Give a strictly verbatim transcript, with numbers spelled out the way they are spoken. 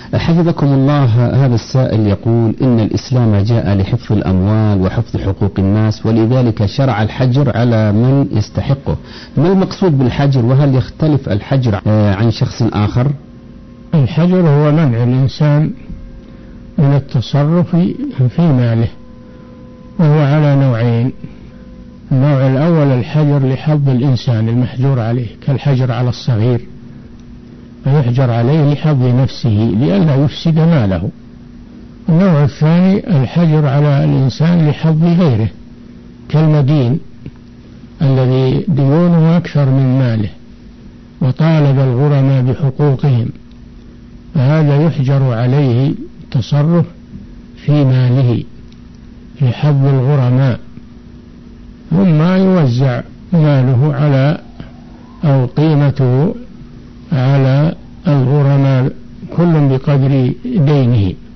حفظكم الله. هذا السائل يقول إن الإسلام جاء لحفظ الأموال وحفظ حقوق الناس، ولذلك شرع الحجر على من يستحقه. ما المقصود بالحجر، وهل يختلف الحجر عن شخص آخر؟ الحجر هو منع الإنسان من التصرف في ماله، وهو على نوعين. النوع الأول الحجر لحظ الإنسان المحجور عليه، كالحجر على الصغير، فيحجر عليه لحظ نفسه لئلا يفسد ماله. النوع الثاني الحجر على الإنسان لحظ غيره، كالمدين الذي ديونه أكثر من ماله وطالب الغرماء بحقوقهم، فهذا يحجر عليه التصرف في ماله لحظ الغرماء، ثم يوزع ماله على أو قيمته على الغرماء كل بقدر دينه.